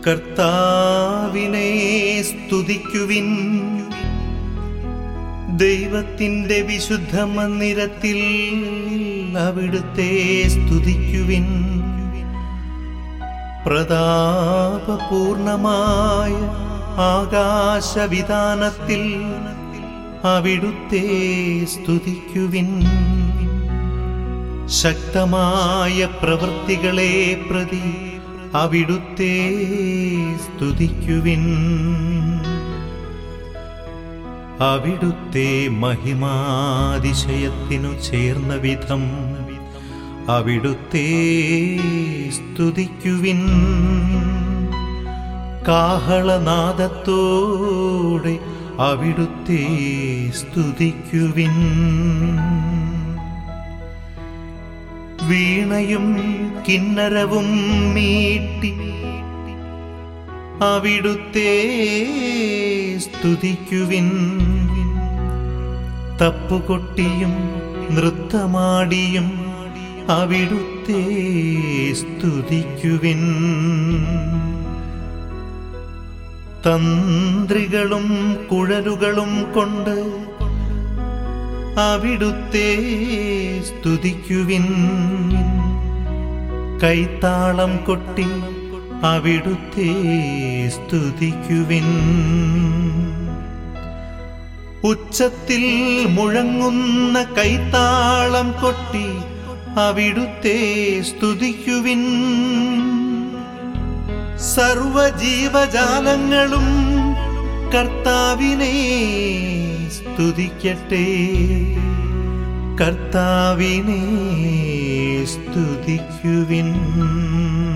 കർത്താവിനെ സ്തുതിക്കുവിൻ, ദൈവത്തിന്റെ വിശുദ്ധ മന്ദിരത്തിൽ അവിടുത്തെ സ്തുതിക്കുവിൻ. പ്രതാപപൂർണമായ ആകാശവിതാനത്തിൽ അവിടുത്തെ സ്തുതിക്കുവിൻ. ശക്തമായ പ്രവൃത്തികളെ പ്രതി അവിടുത്തെ സ്തുതിക്കുവിൻ. അവിടുത്തെ മഹിമാതിശയത്തിനു ചേർന്ന വിധം അവിടുത്തെ സ്തുതിക്കുവിൻ. കാഹളനാദത്തോടെ അവിടുത്തെ സ്തുതിക്കുവിൻ. വീണയും കിന്നരവും മീട്ടി അവിടുത്തെ സ്തുതിക്കുവിൻ. തപ്പുകൊട്ടിയും നൃത്തമാടിയും അവിടുത്തെ സ്തുതിക്കുവിൻ. തന്ത്രികളും കുഴലുകളും കൊണ്ട് അവിടുത്തെ സ്തുതിക്കുവിൻ. കൈത്താളം കൊട്ടി അവിടുത്തെ സ്തുതിക്കുവിൻ. ഉച്ചത്തിൽ മുഴങ്ങുന്ന കൈത്താളം കൊട്ടി അവിടുത്തെ സ്തുതിക്കുവിൻ. സർവജീവജാലങ്ങളും കർത്താവിനെ സ്തുതിക്കട്ടെ, കർത്താവിനെ സ്തുതിക്കുവിൻ.